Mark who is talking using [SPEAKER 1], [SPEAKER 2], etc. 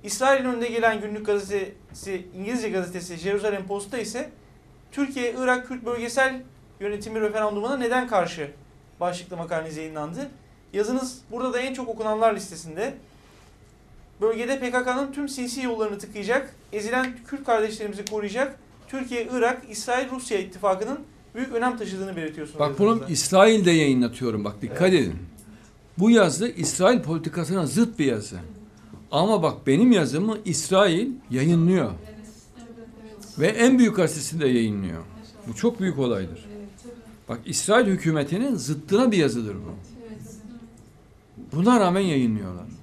[SPEAKER 1] İsrail'in önde gelen günlük gazetesi, İngilizce gazetesi Jerusalem Post'ta ise Türkiye-Irak Kürt Bölgesel Yönetimi referandumuna neden karşı başlıklı makaleniz yayınlandı. Yazınız burada da en çok okunanlar listesinde. Bölgede PKK'nın tüm sinsi yollarını tıkayacak, ezilen Kürt kardeşlerimizi koruyacak Türkiye, Irak, İsrail, Rusya ittifakının büyük önem taşıdığını belirtiyorsunuz.
[SPEAKER 2] Bak bunu İsrail'de yayınlatıyorum, bak dikkat edin. Bu yazı İsrail politikasına zıt bir yazı. Ama bak benim yazımı İsrail yayınlıyor. Ve en büyük gazetesinde yayınlıyor. Bu çok büyük olaydır. Bak İsrail hükümetinin zıttına bir yazıdır bu. Buna rağmen yayınlıyorlar.